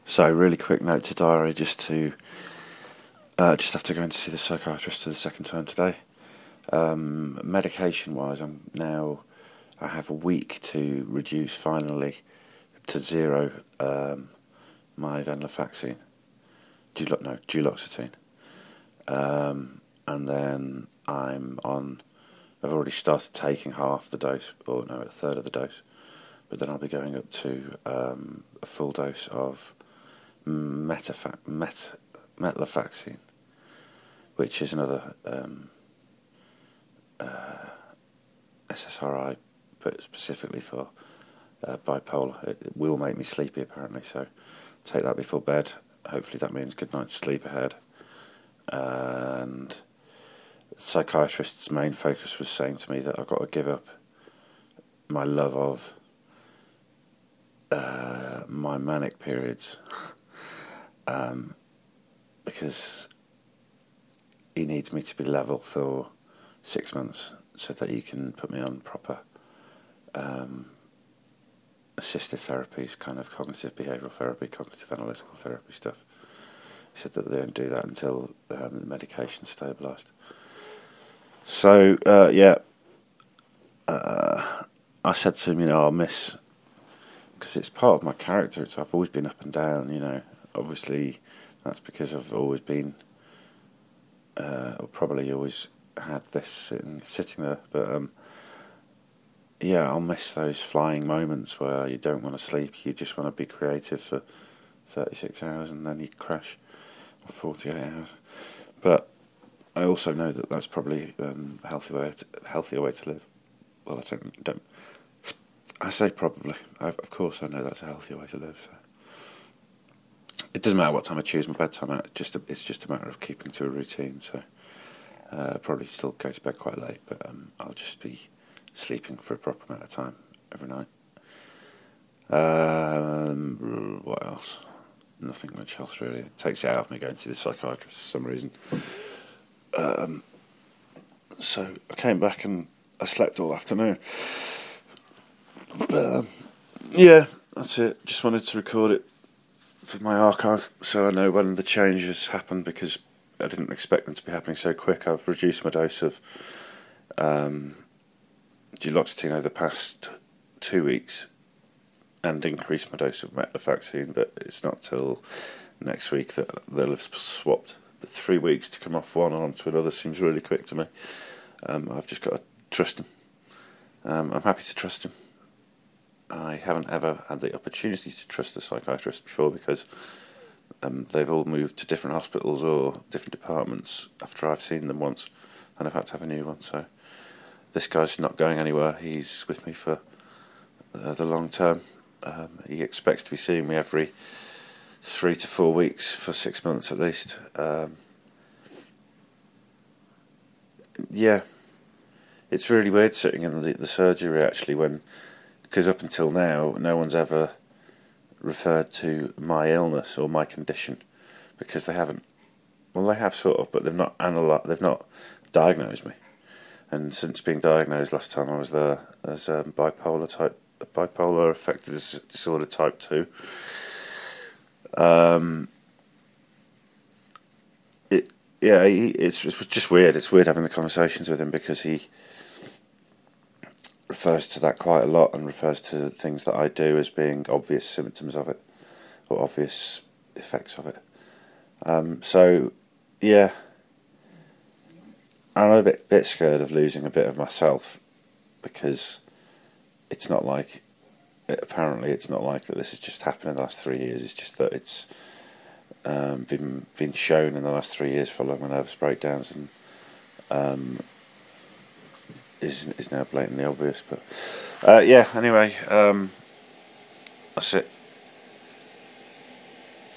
So, really quick note to diary, just have to go in to see the psychiatrist for the second time today. Medication-wise, I have a week to reduce finally to zero my venlafaxine, duloxetine, and then I've already started taking half the dose, or no, a third of the dose, but then I'll be going up to a full dose of metlafaxine, which is another SSRI, but specifically for bipolar. It will make me sleepy apparently, so take that before bed. Hopefully that means good night's sleep ahead. And the psychiatrist's main focus was saying to me that I've got to give up my love of my manic periods, because he needs me to be level for 6 months so that he can put me on proper assistive therapies, kind of cognitive behavioural therapy, cognitive analytical therapy stuff. He said that they don't do that until the medication's stabilised. So, I said to him, I'll miss, because it's part of my character, so I've always been up and down, obviously that's because I've always been, or probably always had this sitting there, but I'll miss those flying moments where you don't want to sleep, you just want to be creative for 36 hours and then you crash, or 48 hours. But I also know that that's probably a healthier way to live. Well, I say probably. Of course I know that's a healthier way to live. So it doesn't matter what time I choose my bedtime. It's just a matter of keeping to a routine. So I'll probably still go to bed quite late, but I'll just be sleeping for a proper amount of time every night. What else? Nothing much else really. It takes it out of me going to see the psychiatrist for some reason. So I came back and I slept all afternoon. But, that's it. Just wanted to record it for my archive so I know when the changes happen, because I didn't expect them to be happening so quick. I've reduced my dose of duloxetine over the past 2 weeks and increased my dose of metlafaxine, but it's not till next week that they'll have swapped. But 3 weeks to come off one and onto another seems really quick to me. I've just got to trust him. I'm happy to trust him. I haven't ever had the opportunity to trust a psychiatrist before, because they've all moved to different hospitals or different departments after I've seen them once, and I've had to have a new one. So this guy's not going anywhere. He's with me for the long term. He expects to be seeing me every 3 to 4 weeks for 6 months at least. It's really weird sitting in the surgery actually, because up until now no one's ever referred to my illness or my condition, because they haven't. Well, they have sort of, but they've not they've not diagnosed me. And since being diagnosed last time I was there as bipolar affective disorder type 2, it's just weird. It's weird having the conversations with him, because he refers to that quite a lot and refers to things that I do as being obvious symptoms of it or obvious effects of it. I'm a bit scared of losing a bit of myself, because apparently it's not like that this has just happened in the last 3 years. It's just that it's been shown in the last 3 years following my nervous breakdowns, and is now blatantly obvious. But anyway, that's it.